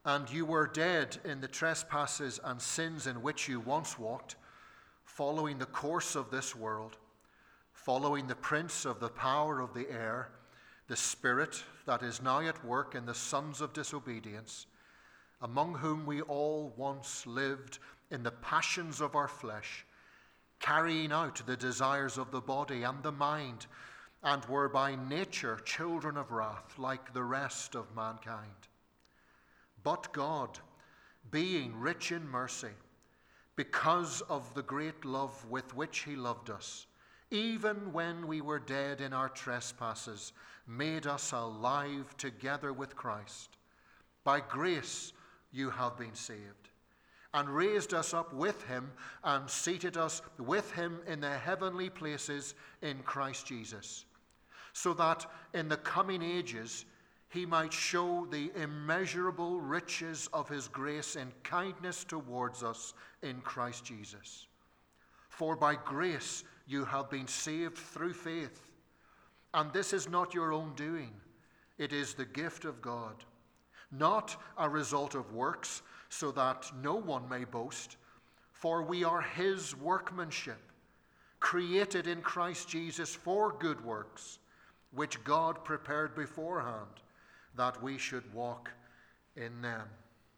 And you were dead in the trespasses and sins in which you once walked, following the course of this world, following the prince of the power of the air, the spirit that is now at work in the sons of disobedience, among whom we all once lived in the passions of our flesh, carrying out the desires of the body and the mind, and were by nature children of wrath, like the rest of mankind. But God, being rich in mercy, because of the great love with which he loved us, even when we were dead in our trespasses, made us alive together with Christ. By grace you have been saved, and raised us up with him, and seated us with him in the heavenly places in Christ Jesus, so that in the coming ages he might show the immeasurable riches of his grace and kindness towards us in Christ Jesus. For by grace you have been saved through faith, and this is not your own doing. It is the gift of God, not a result of works, so that no one may boast. For we are his workmanship, created in Christ Jesus for good works, which God prepared beforehand, that we should walk in them.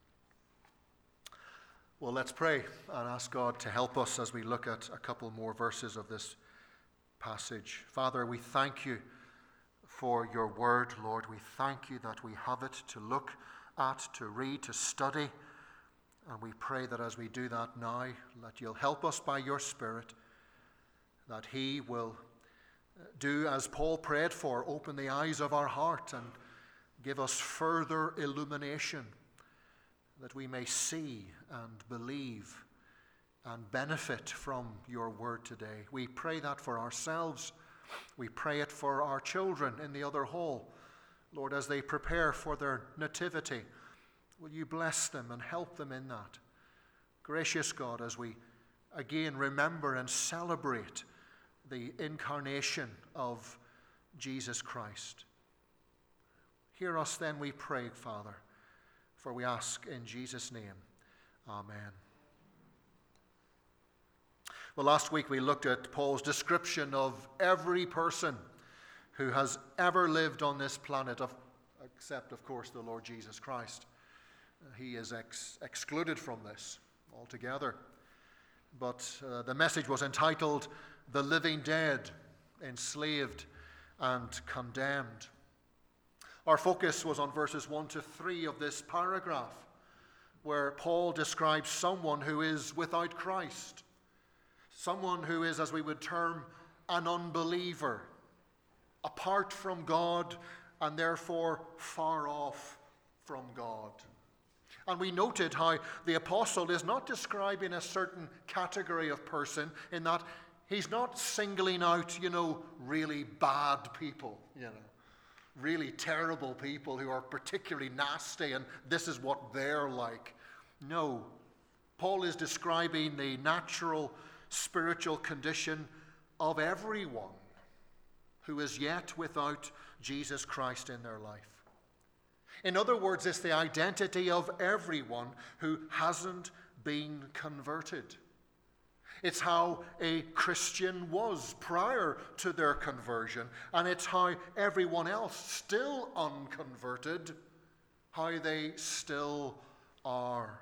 Well, let's pray and ask God to help us as we look at a couple more verses of this passage. Father, we thank you for your word, Lord. We thank you that we have it to look at, to read, to study. And we pray that as we do that now, that you'll help us by your Spirit, that he will do as Paul prayed for, open the eyes of our heart and give us further illumination, that we may see and believe and benefit from your word today. We pray that for ourselves. We pray it for our children in the other hall. Lord, as they prepare for their nativity, will you bless them and help them in that? Gracious God, as we again remember and celebrate the incarnation of Jesus Christ, hear us then, we pray, Father, for we ask in Jesus' name. Amen. Well, last week we looked at Paul's description of every person who has ever lived on this planet, except, of course, the Lord Jesus Christ. He is excluded from this altogether. But the message was entitled, "The Living Dead, Enslaved and Condemned." Our focus was on verses 1 to 3 of this paragraph, where Paul describes someone who is without Christ, someone who is, as we would term, an unbeliever, apart from God and therefore far off from God. And we noted how the apostle is not describing a certain category of person, in that he's not singling out, really bad people, really terrible people who are particularly nasty and this is what they're like. No, Paul is describing the natural spiritual condition of everyone who is yet without Jesus Christ in their life. In other words, it's the identity of everyone who hasn't been converted. It's how a Christian was prior to their conversion, and it's how everyone else, still unconverted, how they still are.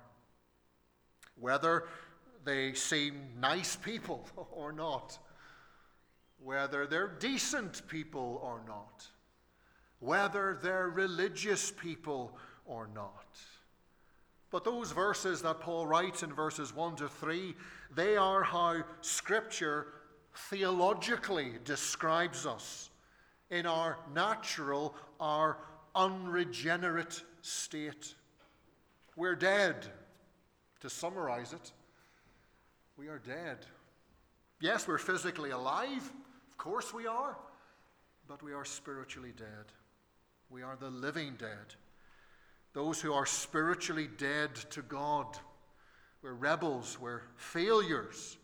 Whether they seem nice people or not, whether they're decent people or not, whether they're religious people or not. But those verses that Paul writes in verses 1 to 3, they are how Scripture theologically describes us in our natural, our unregenerate state. We're dead. To summarize it, we are dead. Yes, we're physically alive. Of course we are. But we are spiritually dead. We are the living dead. Those who are spiritually dead to God. We're rebels. We're failures.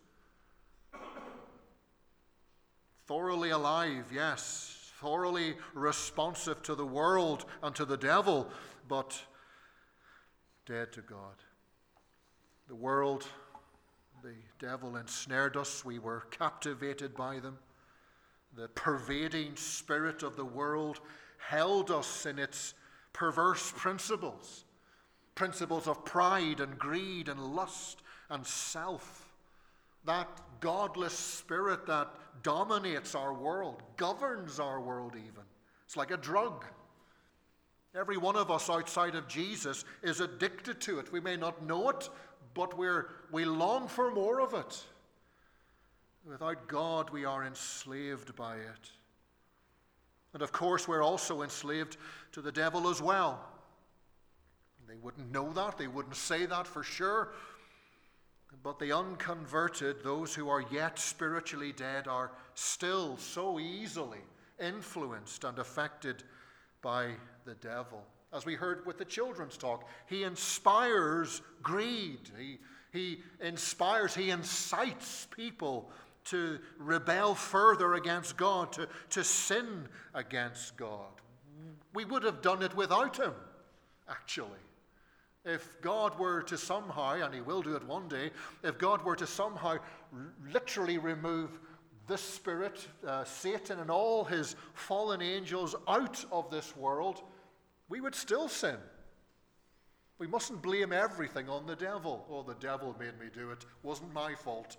Thoroughly alive, yes. Thoroughly responsive to the world and to the devil. But dead to God. The world, the devil ensnared us. We were captivated by them. The pervading spirit of the world held us in its perverse principles of pride and greed and lust and self. That godless spirit that dominates our world, governs our world even. It's like a drug. Every one of us outside of Jesus is addicted to it. We may not know it, but we long for more of it. Without God, we are enslaved by it. And of course, we're also enslaved to the devil as well. They wouldn't know that. They wouldn't say that for sure. But the unconverted, those who are yet spiritually dead, are still so easily influenced and affected by the devil. As we heard with the children's talk, he inspires greed. He incites people to rebel further against God, to sin against God. We would have done it without him, actually. If God were to somehow, and he will do it one day, if God were to somehow literally remove this spirit, Satan and all his fallen angels out of this world, we would still sin. We mustn't blame everything on the devil. Oh, the devil made me do it. Wasn't my fault.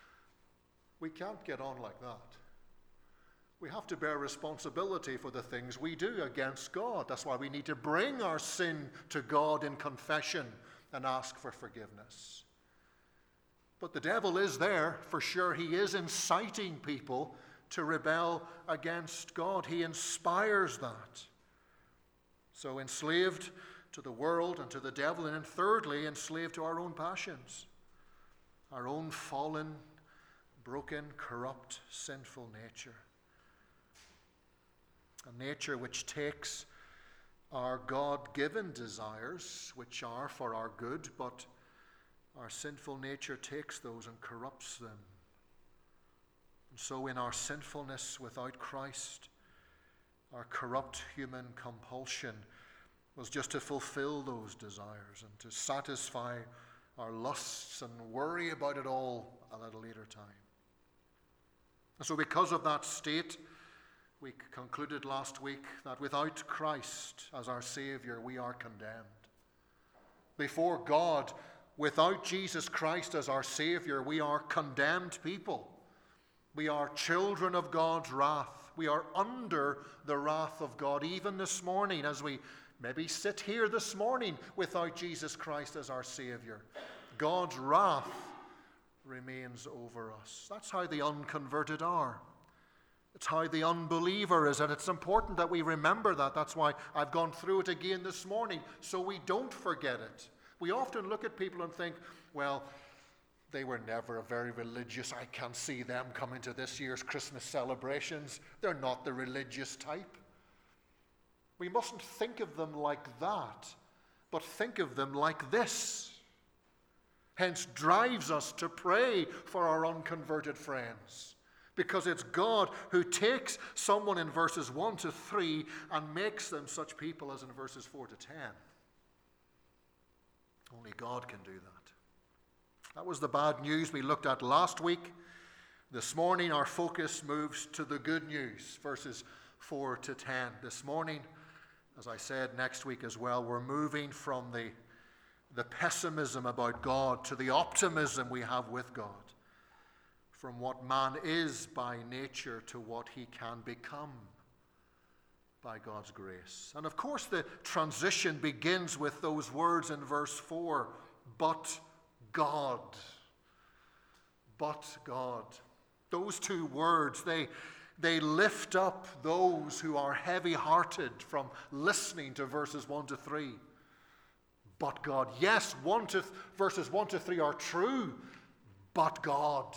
We can't get on like that. We have to bear responsibility for the things we do against God. That's why we need to bring our sin to God in confession and ask for forgiveness. But the devil is there, for sure. He is inciting people to rebel against God. He inspires that. So enslaved to the world and to the devil, and then thirdly, enslaved to our own passions, our own fallen, broken, corrupt, sinful nature. A nature which takes our God-given desires, which are for our good, but our sinful nature takes those and corrupts them. And so in our sinfulness without Christ, our corrupt human compulsion was just to fulfill those desires and to satisfy our lusts and worry about it all at a later time. And so because of that state, we concluded last week that without Christ as our Savior, we are condemned. Before God, without Jesus Christ as our Savior, we are condemned people. We are children of God's wrath. We are under the wrath of God, even this morning, as we maybe sit here this morning without Jesus Christ as our Savior. God's wrath remains over us. That's how the unconverted are. It's how the unbeliever is, and it's important that we remember that. That's why I've gone through it again this morning, so we don't forget it. We often look at people and think, well, they were never very religious. I can't see them coming to this year's Christmas celebrations. They're not the religious type. We mustn't think of them like that, but think of them like this. Hence drives us to pray for our unconverted friends. Because it's God who takes someone in verses 1 to 3 and makes them such people as in verses 4 to 10. Only God can do that. That was the bad news we looked at last week. This morning our focus moves to the good news, verses 4 to 10. This morning, as I said, next week as well, we're moving from the pessimism about God to the optimism we have with God. From what man is by nature to what he can become by God's grace. And of course the transition begins with those words in verse 4, but God. But God. Those two words, they lift up those who are heavy-hearted from listening to verses 1 to 3. But God. Yes, verses 1 to 3 are true, but God.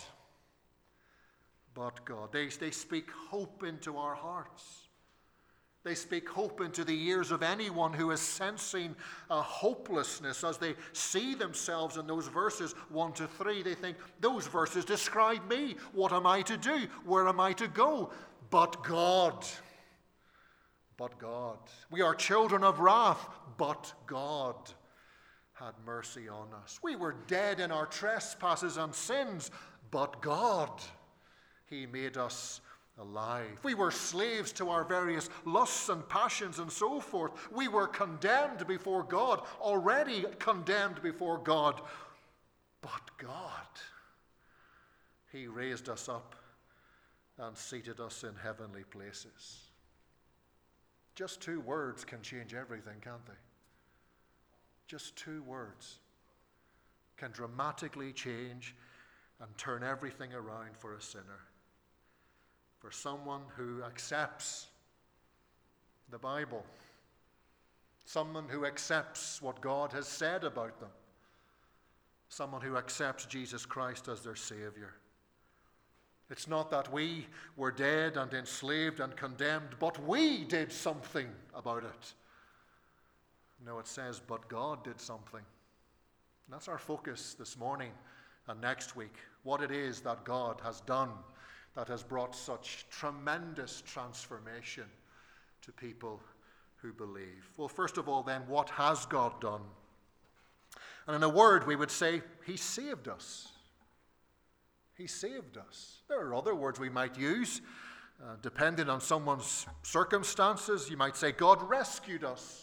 But God. They speak hope into our hearts. They speak hope into the ears of anyone who is sensing a hopelessness as they see themselves in those verses 1 to 3. They think, those verses describe me. What am I to do? Where am I to go? But God. But God. We are children of wrath, but God. had mercy on us. We were dead in our trespasses and sins, but God, He made us alive. We were slaves to our various lusts and passions and so forth. We were condemned before God, already condemned before God. But God, He raised us up and seated us in heavenly places. Just 2 words can change everything, can't they? Just 2 words can dramatically change and turn everything around for a sinner. For someone who accepts the Bible, someone who accepts what God has said about them, someone who accepts Jesus Christ as their Savior. It's not that we were dead and enslaved and condemned, but we did something about it. No, it says, but God did something. And that's our focus this morning and next week. What it is that God has done that has brought such tremendous transformation to people who believe. Well, first of all then, what has God done? And in a word, we would say, He saved us. He saved us. There are other words we might use, depending on someone's circumstances. You might say, God rescued us.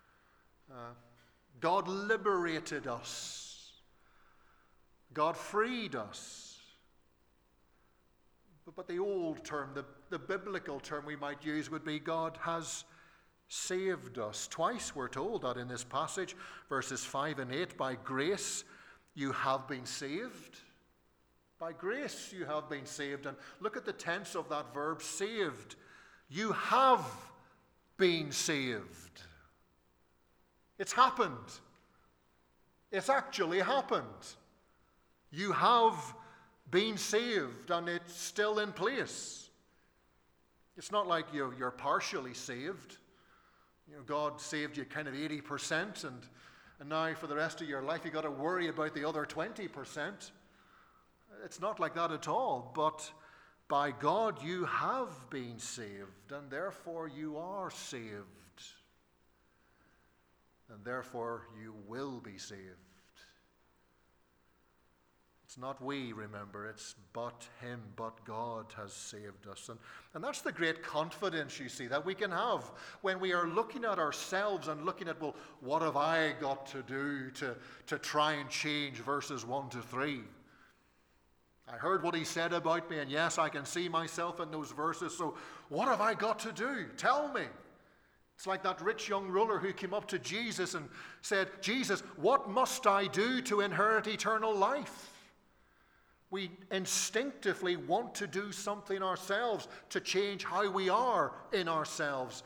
God liberated us. God freed us. But the old term, the biblical term we might use would be God has saved us. Twice we're told that in this passage, verses 5 and 8, by grace you have been saved. By grace you have been saved. And look at the tense of that verb, saved. You have been saved. It's happened. It's actually happened. You have been saved, and it's still in place. It's not like you're partially saved. God saved you kind of 80%, and now for the rest of your life you've got to worry about the other 20%. It's not like that at all. But by God you have been saved, and therefore you are saved. And therefore you will be saved. It's not we, remember, it's but Him, but God has saved us. And that's the great confidence, you see, that we can have when we are looking at ourselves and looking at, well, what have I got to do to try and change verses 1 to 3? I heard what he said about me, and yes, I can see myself in those verses, so what have I got to do? Tell me. It's like that rich young ruler who came up to Jesus and said, Jesus, what must I do to inherit eternal life? We instinctively want to do something ourselves to change how we are in ourselves.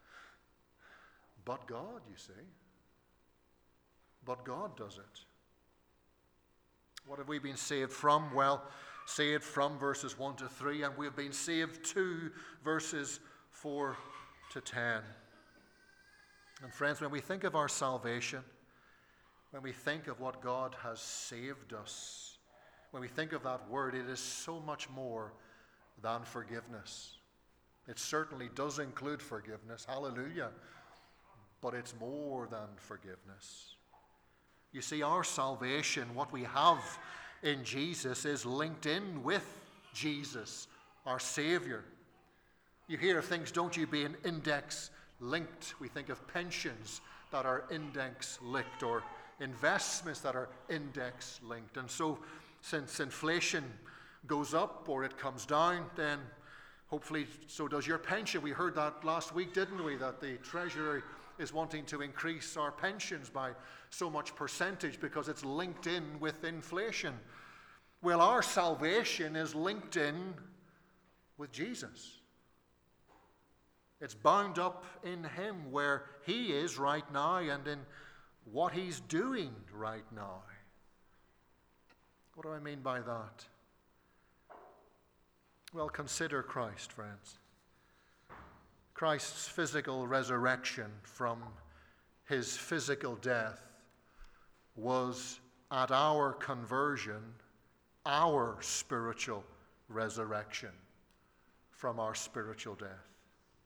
But God, you see. But God does it. What have we been saved from? Well, saved from verses 1 to 3, and we've been saved to verses 4 to 10. And friends, when we think of our salvation, when we think of what God has saved us, when we think of that word, it is so much more than forgiveness. It certainly does include forgiveness, hallelujah, but it's more than forgiveness. You see, our salvation, what we have in Jesus, is linked in with Jesus, our Savior. You hear of things, don't you, being index linked. We think of pensions that are index linked, or investments that are index linked. And so, since inflation goes up or it comes down, then hopefully so does your pension. We heard that last week, didn't we? That the Treasury is wanting to increase our pensions by so much percentage because it's linked in with inflation. Well, our salvation is linked in with Jesus. It's bound up in Him, where He is right now and in what He's doing right now. What do I mean by that? Well, consider Christ, friends. Christ's physical resurrection from His physical death was, at our conversion, our spiritual resurrection from our spiritual death.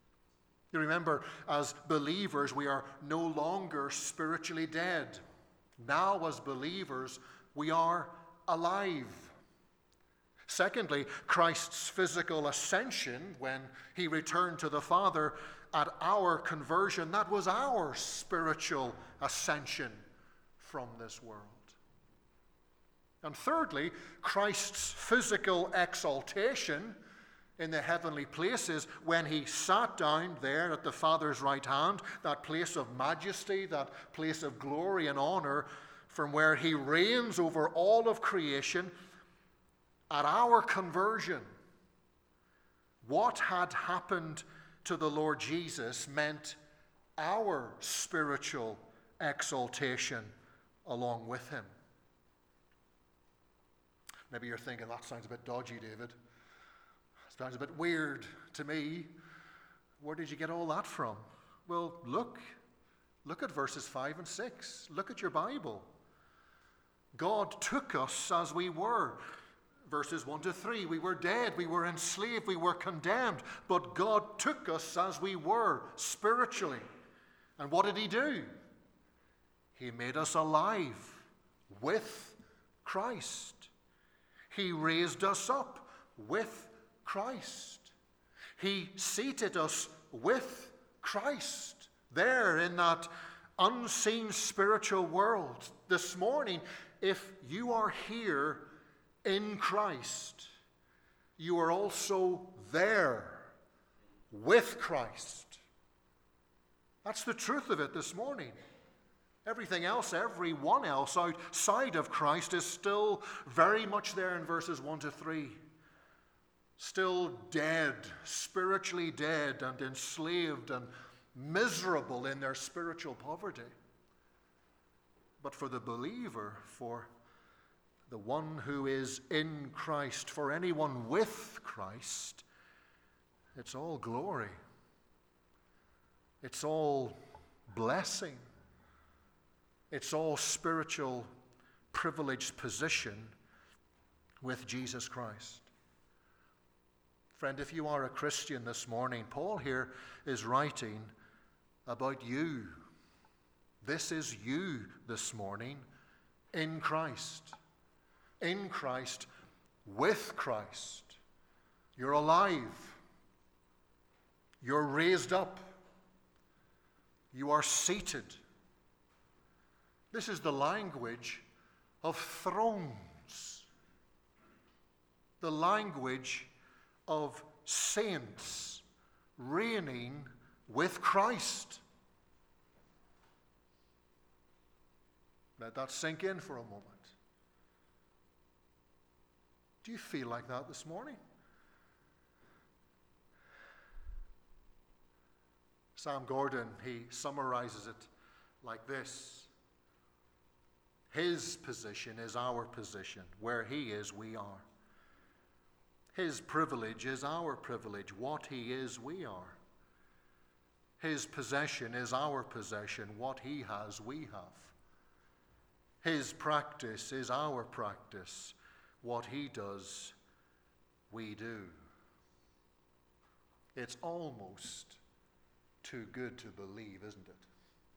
You remember, as believers, we are no longer spiritually dead. Now, as believers, we are alive. Secondly, Christ's physical ascension when he returned to the Father at our conversion, that was our spiritual ascension from this world. And thirdly, Christ's physical exaltation in the heavenly places when he sat down there at the Father's right hand, that place of majesty, that place of glory and honor, from where he reigns over all of creation. At our conversion, what had happened to the Lord Jesus meant our spiritual exaltation along with him. Maybe you're thinking, that sounds a bit dodgy, David. Sounds a bit weird to me. Where did you get all that from? Well, look at verses 5 and 6. Look at your Bible. God took us as we were. Verses 1 to 3, we were dead, we were enslaved, we were condemned, but God took us as we were spiritually. And what did he do? He made us alive with Christ. He raised us up with Christ. He seated us with Christ there in that unseen spiritual world. This morning, if you are here in Christ, you are also there with Christ. That's the truth of it this morning. Everything else, everyone else outside of Christ is still very much there in verses 1 to 3. Still dead, spiritually dead and enslaved and miserable in their spiritual poverty. But for the believer, for the one who is in Christ, for anyone with Christ, it's all glory. It's all blessing. It's all spiritual privileged position with Jesus Christ. Friend, if you are a Christian this morning, Paul here is writing about you. This is you this morning in Christ. In Christ, with Christ. You're alive. You're raised up. You are seated. This is the language of thrones. The language of saints reigning with Christ. Let that sink in for a moment. Do you feel like that this morning? Sam Gordon, he summarizes it like this. His position is our position. Where he is, we are. His privilege is our privilege. What he is, we are. His possession is our possession. What he has, we have. His practice is our practice. What he does, we do. It's almost too good to believe, isn't it?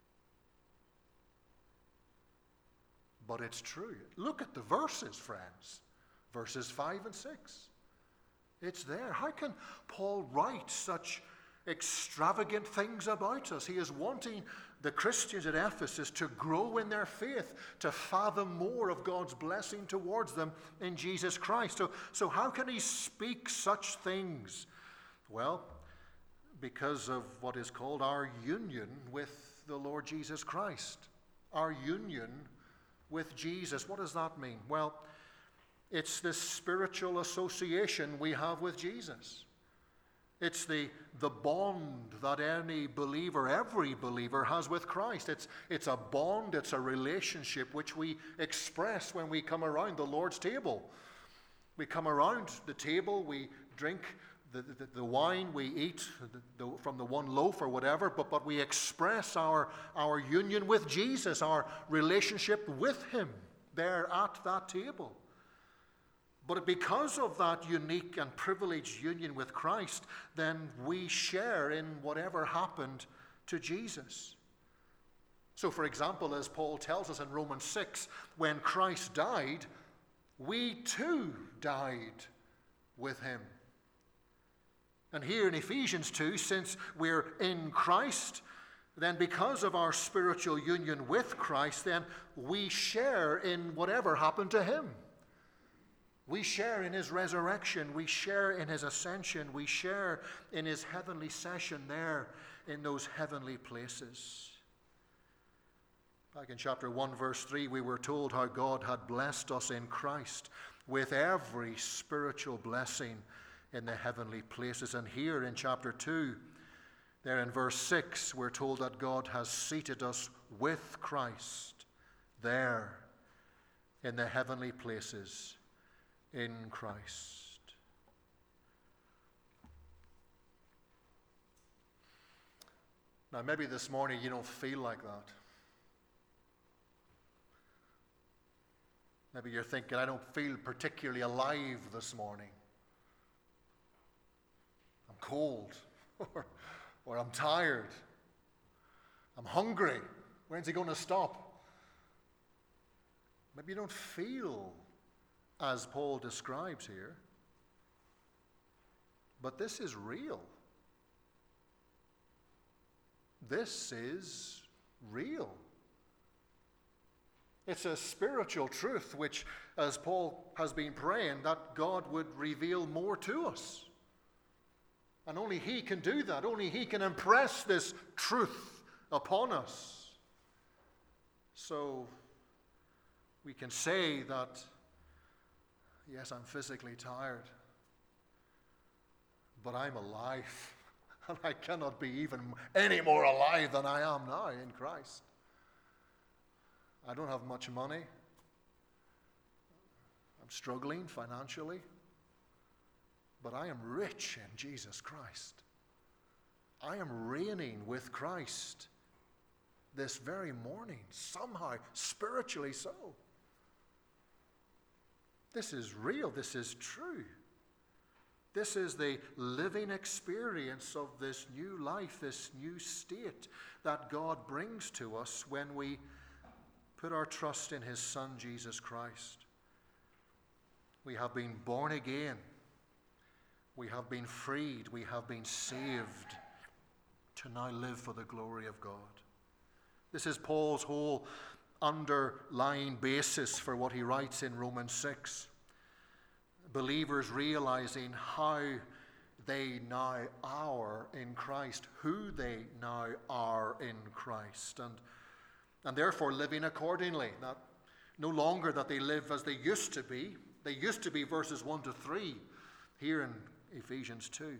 But it's true. Look at the verses, friends. Verses 5 and 6. It's there. How can Paul write such extravagant things about us? He is wanting the Christians at Ephesus to grow in their faith, to fathom more of God's blessing towards them in Jesus Christ. So how can he speak such things? Well, because of what is called our union with the Lord Jesus Christ. Our union with Jesus. What does that mean? Well, it's this spiritual association we have with Jesus. It's the bond that any believer, every believer has with Christ. It's a bond, it's a relationship which we express when we come around the Lord's table. We come around the table, we drink the wine, we eat from the one loaf or whatever, but we express our union with Jesus, our relationship with him there at that table. But because of that unique and privileged union with Christ, then we share in whatever happened to Jesus. So, for example, as Paul tells us in Romans 6, when Christ died, we too died with him. And here in Ephesians 2, since we're in Christ, then because of our spiritual union with Christ, then we share in whatever happened to him. We share in his resurrection. We share in his ascension. We share in his heavenly session there in those heavenly places. Back in chapter 1, verse 3, we were told how God had blessed us in Christ with every spiritual blessing in the heavenly places. And here in chapter 2, there in verse 6, we're told that God has seated us with Christ there in the heavenly places in Christ. Now, maybe this morning you don't feel like that. Maybe you're thinking, I don't feel particularly alive this morning. I'm cold, or I'm tired. I'm hungry. When's he going to stop? Maybe you don't feel as Paul describes here. But this is real. This is real. It's a spiritual truth which, as Paul has been praying, that God would reveal more to us. And only he can do that. Only he can impress this truth upon us. So we can say that, yes, I'm physically tired, but I'm alive. And I cannot be even any more alive than I am now in Christ. I don't have much money. I'm struggling financially. But I am rich in Jesus Christ. I am reigning with Christ this very morning, somehow, spiritually so. This is real. This is true. This is the living experience of this new life, this new state that God brings to us when we put our trust in his Son, Jesus Christ. We have been born again. We have been freed. We have been saved to now live for the glory of God. This is Paul's whole underlying basis for what he writes in Romans 6. Believers realizing how they now are in Christ, who they now are in Christ, and therefore living accordingly. That no longer that they live as they used to be. They used to be verses 1 to 3 here in Ephesians 2.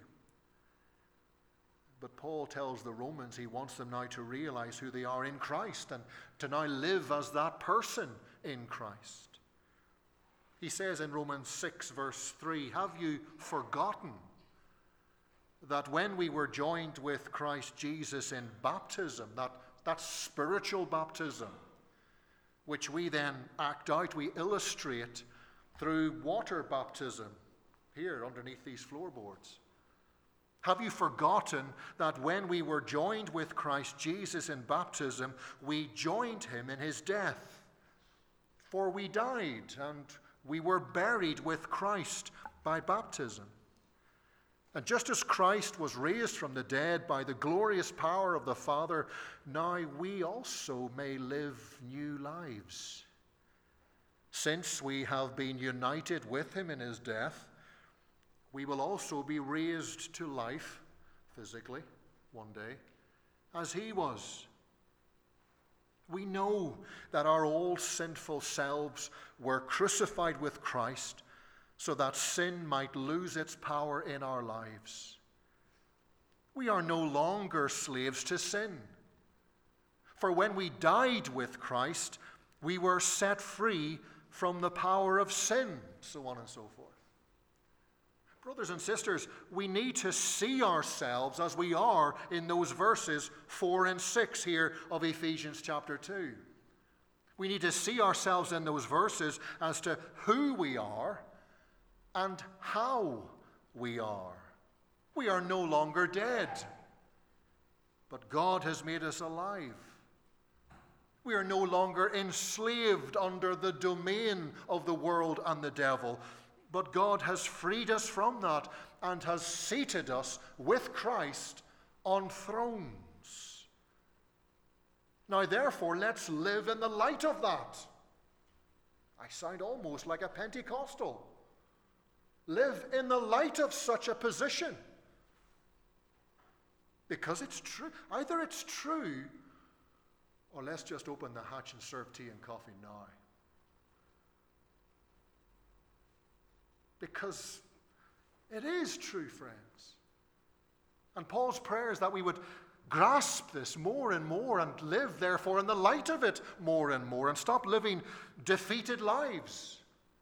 But Paul tells the Romans he wants them now to realize who they are in Christ and to now live as that person in Christ. He says in Romans 6 verse 3, have you forgotten that when we were joined with Christ Jesus in baptism, that spiritual baptism, which we then act out, we illustrate through water baptism here underneath these floorboards. Have you forgotten that when we were joined with Christ Jesus in baptism, we joined him in his death? For we died and we were buried with Christ by baptism. And just as Christ was raised from the dead by the glorious power of the Father, now we also may live new lives. Since we have been united with him in his death, we will also be raised to life, physically, one day, as he was. We know that our old sinful selves were crucified with Christ so that sin might lose its power in our lives. We are no longer slaves to sin. For when we died with Christ, we were set free from the power of sin, so on and so forth. Brothers and sisters, we need to see ourselves as we are in those verses 4 and 6 here of Ephesians chapter 2. We need to see ourselves in those verses as to who we are and how we are. We are no longer dead, but God has made us alive. We are no longer enslaved under the domain of the world and the devil. But God has freed us from that and has seated us with Christ on thrones. Now, therefore, let's live in the light of that. I sound almost like a Pentecostal. Live in the light of such a position. Because it's true. Either it's true, or let's just open the hatch and serve tea and coffee now. Because it is true, friends. And Paul's prayer is that we would grasp this more and more and live, therefore, in the light of it more and more and stop living defeated lives.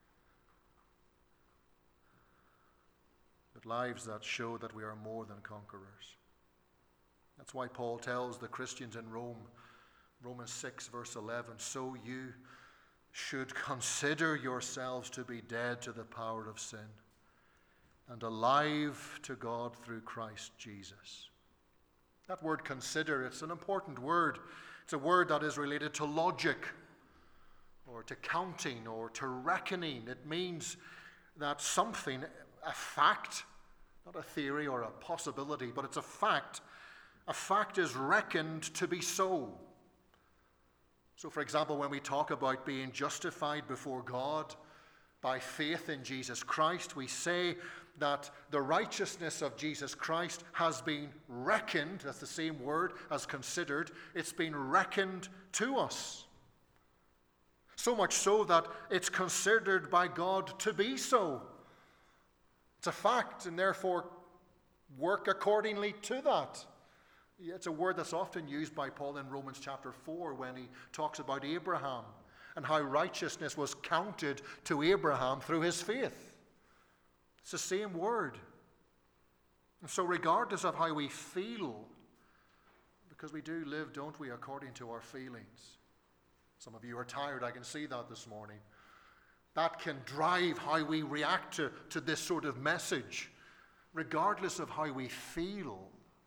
But lives that show that we are more than conquerors. That's why Paul tells the Christians in Rome, Romans 6, verse 11, so you should consider yourselves to be dead to the power of sin and alive to God through Christ Jesus. That word consider, it's an important word. It's a word that is related to logic or to counting or to reckoning. It means that something, a fact, not a theory or a possibility, but it's a fact. A fact is reckoned to be so. So, for example, when we talk about being justified before God by faith in Jesus Christ, we say that the righteousness of Jesus Christ has been reckoned, that's the same word as considered, it's been reckoned to us. So much so that it's considered by God to be so. It's a fact, and therefore work accordingly to that. It's a word that's often used by Paul in Romans chapter 4 when he talks about Abraham and how righteousness was counted to Abraham through his faith. It's the same word. And so regardless of how we feel, because we do live, don't we, according to our feelings. Some of you are tired, I can see that this morning. That can drive how we react to this sort of message. Regardless of how we feel,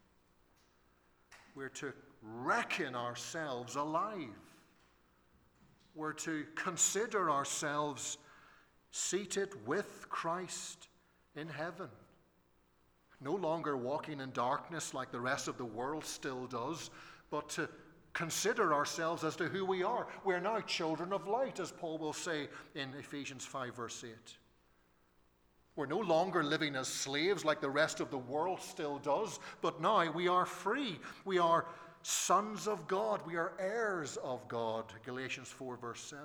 we're to reckon ourselves alive. We're to consider ourselves seated with Christ in heaven. No longer walking in darkness like the rest of the world still does, but to consider ourselves as to who we are. We're now children of light, as Paul will say in Ephesians 5, verse 8. We're no longer living as slaves like the rest of the world still does, but now we are free. We are sons of God. We are heirs of God. Galatians 4, verse 7.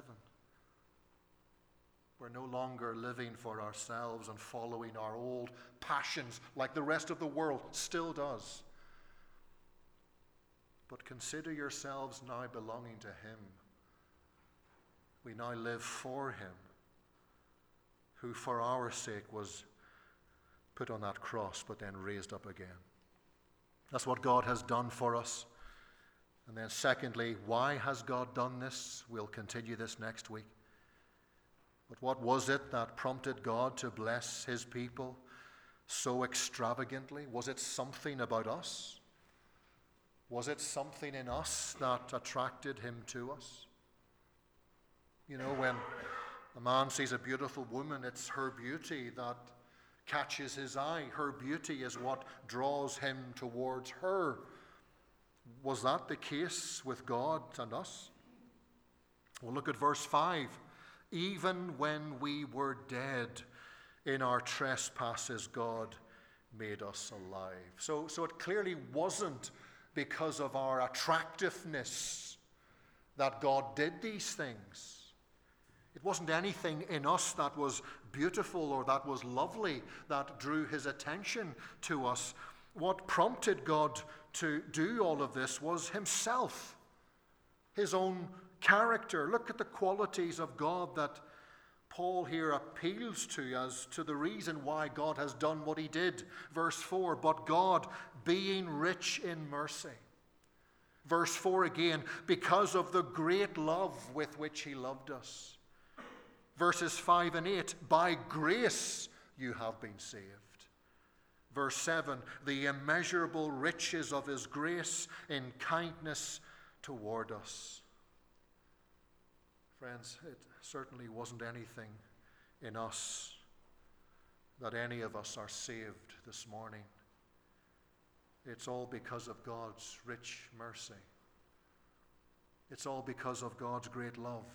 We're no longer living for ourselves and following our old passions like the rest of the world still does. But consider yourselves now belonging to Him. We now live for Him, who for our sake was put on that cross but then raised up again. That's what God has done for us. And then secondly, why has God done this? We'll continue this next week. But what was it that prompted God to bless His people so extravagantly? Was it something about us? Was it something in us that attracted Him to us? You know, when a man sees a beautiful woman, it's her beauty that catches his eye. Her beauty is what draws him towards her. Was that the case with God and us? Well, look at verse 5. Even when we were dead in our trespasses, God made us alive. So it clearly wasn't because of our attractiveness that God did these things. It wasn't anything in us that was beautiful or that was lovely that drew His attention to us. What prompted God to do all of this was Himself, His own character. Look at the qualities of God that Paul here appeals to as to the reason why God has done what He did. Verse 4, but God, being rich in mercy. Verse 4 again, because of the great love with which He loved us. Verses 5 and 8, by grace you have been saved. Verse 7, the immeasurable riches of His grace in kindness toward us. Friends, it certainly wasn't anything in us that any of us are saved this morning. It's all because of God's rich mercy. It's all because of God's great love.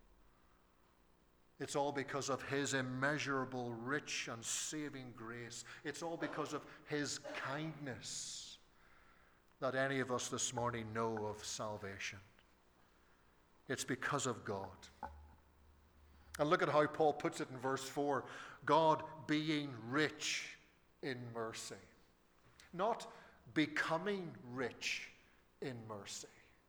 It's all because of His immeasurable, rich and saving grace. It's all because of His kindness that any of us this morning know of salvation. It's because of God. And look at how Paul puts it in verse 4. God being rich in mercy. Not becoming rich in mercy,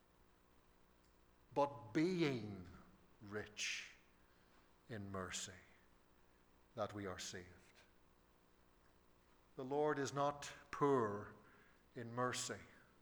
but being rich in mercy, that we are saved. The Lord is not poor in mercy.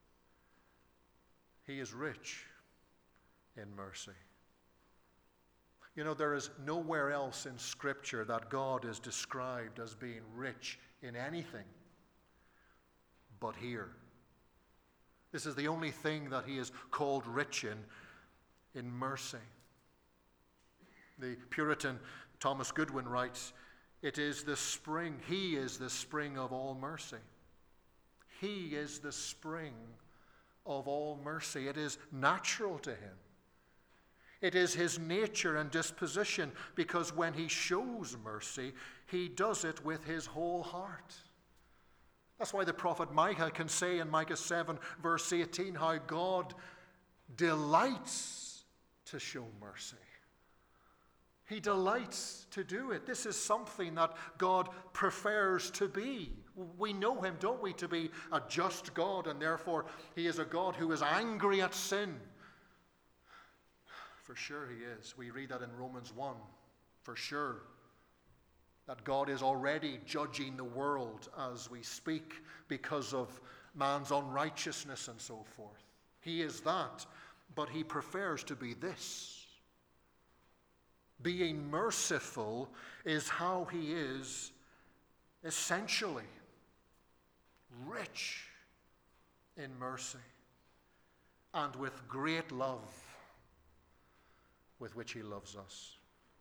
He is rich in mercy. You know, there is nowhere else in Scripture that God is described as being rich in anything but here. This is the only thing that He is called rich in mercy. The Puritan Thomas Goodwin writes, "It is the spring, He is the spring of all mercy. He is the spring of all mercy. It is natural to Him. It is His nature and disposition, because when He shows mercy, He does it with His whole heart." That's why the prophet Micah can say in Micah 7, verse 18, how God delights to show mercy. He delights to do it. This is something that God prefers to be. We know Him, don't we, to be a just God, and therefore He is a God who is angry at sin. For sure He is. We read that in Romans 1. For sure. That God is already judging the world as we speak because of man's unrighteousness and so forth. He is that, but He prefers to be this. Being merciful is how He is essentially rich in mercy and with great love with which He loves us.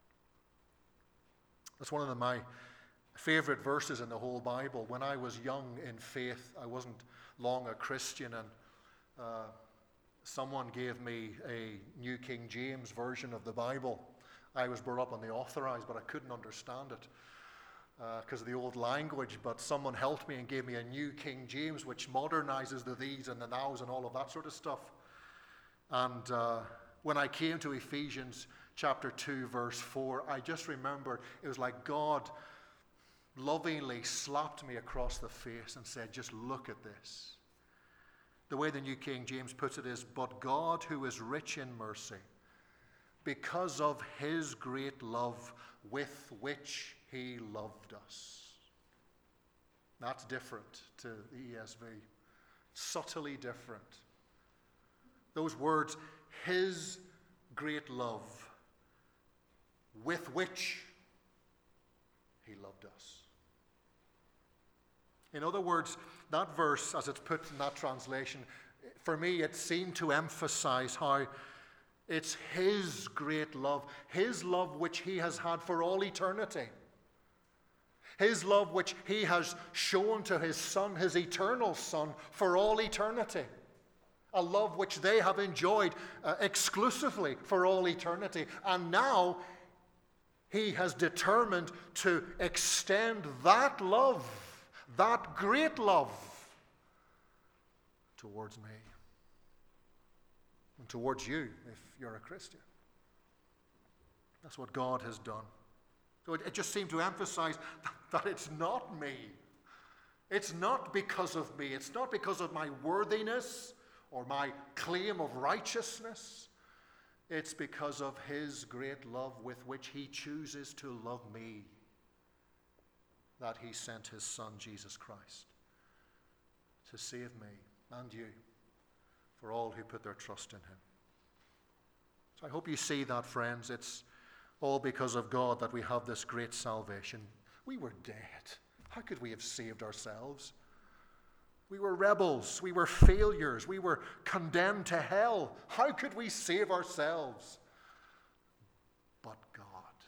That's one of my favorite verses in the whole Bible. When I was young in faith, I wasn't long a Christian, and someone gave me a New King James version of the Bible. I was brought up on the Authorized, but I couldn't understand it because of the old language. But someone helped me and gave me a New King James, which modernizes the these and the nows and all of that sort of stuff. And when I came to Ephesians chapter 2, verse 4, I just remember it was like God lovingly slapped me across the face and said, just look at this. The way the New King James puts it is, "But God, who is rich in mercy, because of His great love with which He loved us." That's different to the ESV. Subtly different. Those words, His great love with which He loved us. In other words, that verse, as it's put in that translation, for me it seemed to emphasize how it's His great love, His love which He has had for all eternity. His love which He has shown to His Son, His eternal Son, for all eternity. A love which they have enjoyed exclusively for all eternity. And now He has determined to extend that love, that great love, towards me and towards you if you're a Christian. That's what God has done. So it just seemed to emphasize that it's not me. It's not because of me. It's not because of my worthiness or my claim of righteousness. It's because of His great love with which He chooses to love me that He sent His Son, Jesus Christ, to save me and you, for all who put their trust in Him. So I hope you see that, friends. It's all because of God that we have this great salvation. We were dead. How could we have saved ourselves? We were rebels. We were failures. We were condemned to hell. How could we save ourselves? but God.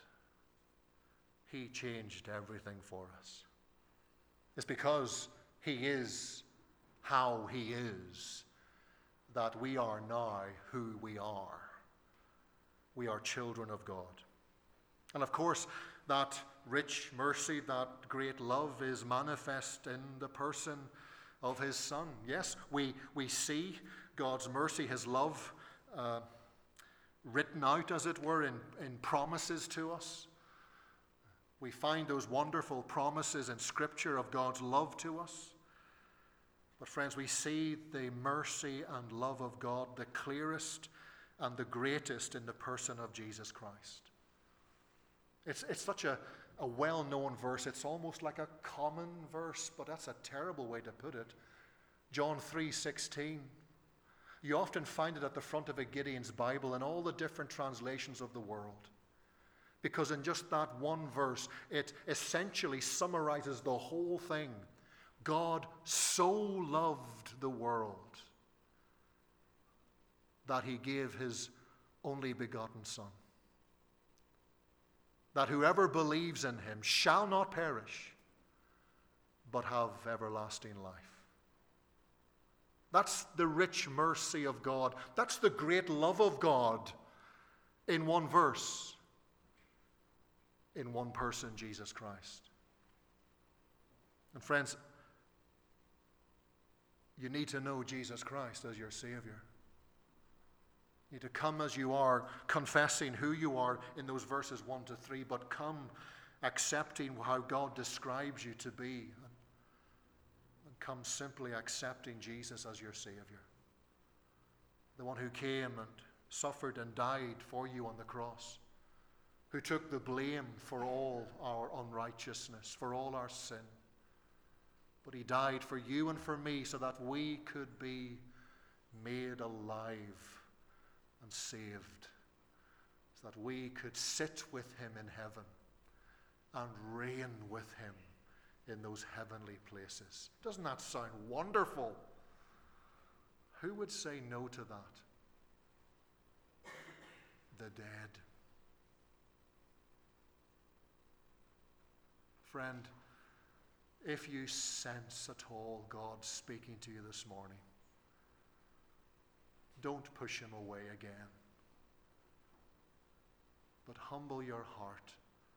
He changed everything for us. It's because He is how He is that we are now who we are. We are children of God. And of course, that rich mercy, that great love is manifest in the person of His Son. Yes, we see God's mercy, His love, written out, as it were, in promises to us. We find those wonderful promises in Scripture of God's love to us. But friends, we see the mercy and love of God the clearest and the greatest in the person of Jesus Christ. It's such a well-known verse. It's almost like a common verse, but that's a terrible way to put it. John 3:16. You often find it at the front of a Gideon's Bible in all the different translations of the world. Because in just that one verse, it essentially summarizes the whole thing. God so loved the world that He gave His only begotten Son, that whoever believes in Him shall not perish, but have everlasting life. That's the rich mercy of God. That's the great love of God in one verse, in one person, Jesus Christ. And friends, you need to know Jesus Christ as your Savior. You need to come as you are, confessing who you are in those verses 1 to 3, but come accepting how God describes you to be. And come simply accepting Jesus as your Savior. The one who came and suffered and died for you on the cross. Who took the blame for all our unrighteousness, for all our sin. But He died for you and for me so that we could be made alive and saved, so that we could sit with Him in heaven and reign with Him in those heavenly places. Doesn't that sound wonderful? Who would say no to that? The dead. Friend, if you sense at all God speaking to you this morning, don't push Him away again, but humble your heart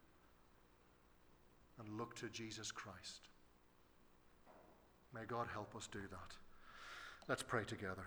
and look to Jesus Christ. May God help us do that. Let's pray together.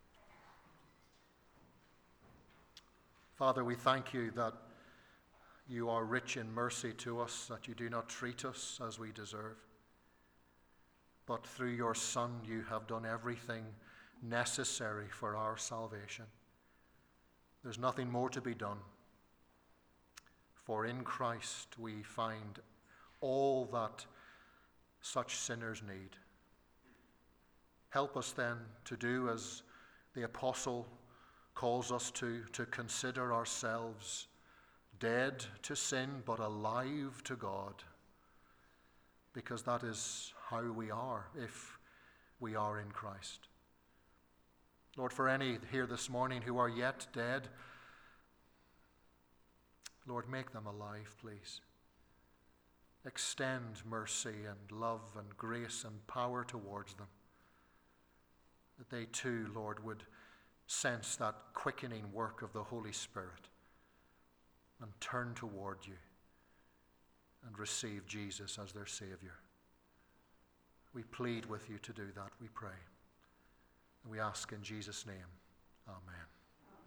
Father, we thank You that You are rich in mercy to us, that You do not treat us as we deserve. But through Your Son, You have done everything necessary for our salvation. There's nothing more to be done. For in Christ we find all that such sinners need. Help us then to do as the apostle calls us to consider ourselves dead to sin, but alive to God, because that is how we are if we are in Christ. Lord, for any here this morning who are yet dead, Lord, make them alive, please. Extend mercy and love and grace and power towards them, that they too, Lord, would sense that quickening work of the Holy Spirit and turn toward You and receive Jesus as their Savior. We plead with You to do that, we pray. And we ask in Jesus' name, amen.